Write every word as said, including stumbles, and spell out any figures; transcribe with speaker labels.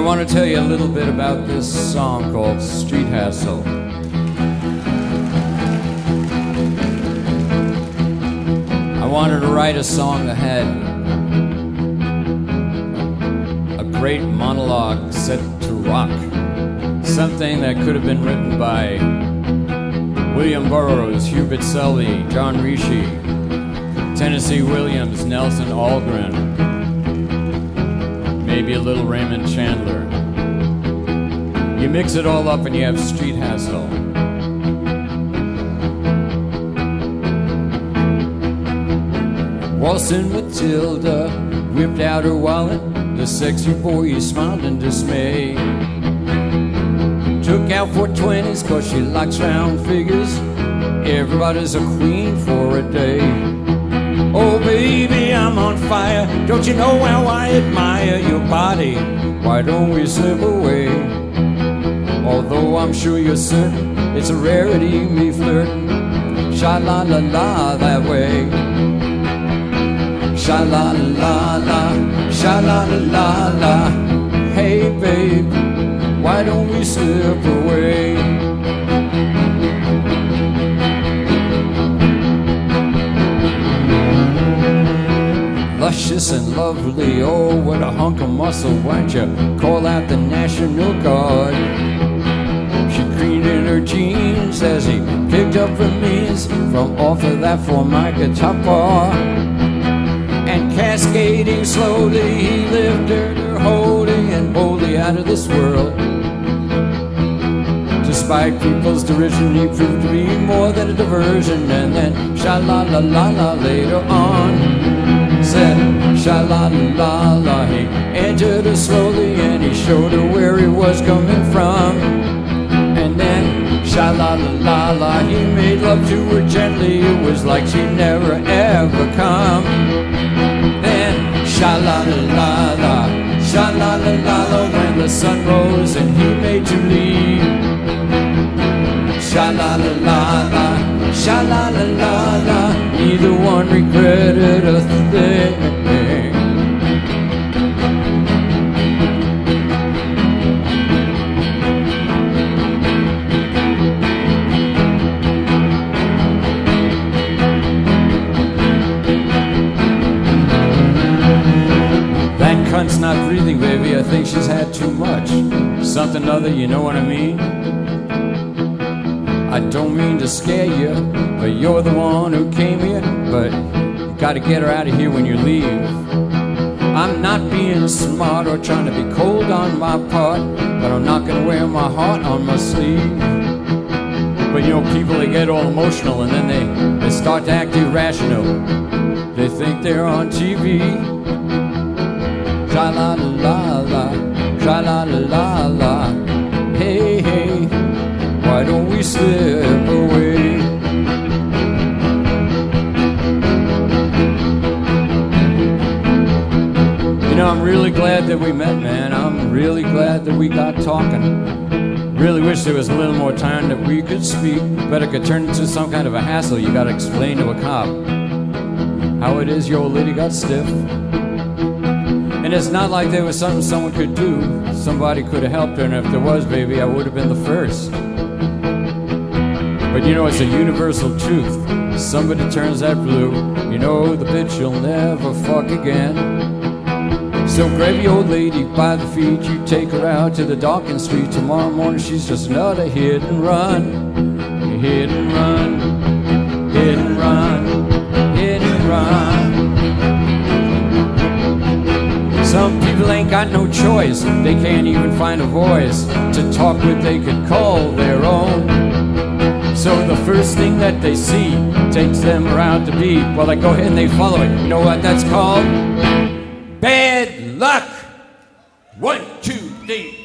Speaker 1: want to tell you a little bit about this song called Street Hassle. I wanted to write a song that had a great monologue set to rock. Something that could have been written by William Burroughs, Hubert Selby, John Ricci, Tennessee Williams, Nelson Algren, maybe a little Raymond Chandler. You mix it all up and you have Street Hassle. Waltzing Matilda whipped out her wallet. The sexy boy smiled in dismay. Took out four twenties cause she likes round figures. Everybody's a queen for a day. Oh baby, I'm on fire. Don't you know how I admire your body? Why don't we slip away? Although I'm sure you're certain it's a rarity, me flirting sha-la-la-la that way. Sha-la-la-la, sha-la-la-la. Hey babe, why don't we slip away? Luscious and lovely, oh what a hunk of muscle. Why'd you call out the National Guard? She creamed in her jeans as he picked up her knees from off of that Formica top bar. And cascading slowly, he lifted her, holding and boldly out of this world. Despite people's derision, he proved to be more than a diversion. And then sha-la-la-la-la later on, said sha-la-la-la-la. He entered her slowly and he showed her where he was coming from. And then sha-la-la-la-la, he made love to her gently. It was like she'd never ever come. Then sha-la-la-la-la, sha-la-la-la-la, when the sun rose and he made you leave. Sha-la-la-la-la, sha-la-la-la-la, neither one regretted a thing. That cunt's not breathing, baby, I think she's had too much. Something other, you know what I mean? I don't mean to scare you, but you're the one who came here. But you gotta get her out of here when you leave. I'm not being smart or trying to be cold on my part, but I'm not gonna wear my heart on my sleeve. But you know, people, they get all emotional and then they, they start to act irrational. They think they're on T V. Sha-la-la-la-la, sha-la-la-la-la. Hey, hey, why don't we slip away? You know, I'm really glad that we met, man. I'm really glad that we got talking. Really wish there was a little more time that we could speak, but it could turn into some kind of a hassle. You gotta explain to a cop how it is your old lady got stiff. And it's not like there was something someone could do. Somebody could have helped her, and if there was, baby, I would have been the first. But you know, it's a universal truth. Somebody turns that blue, you know the bitch you'll never fuck again. So grab your old lady by the feet, you take her out to the darkened street. Tomorrow morning she's just another hit and run. Hit and run, hit and run, hit and run. Some people ain't got no choice. They can't even find a voice to talk what they could call their own. So the first thing that they see takes them around the beat. Well, they go ahead and they follow it. You know what that's called? Bad luck. One, two, three.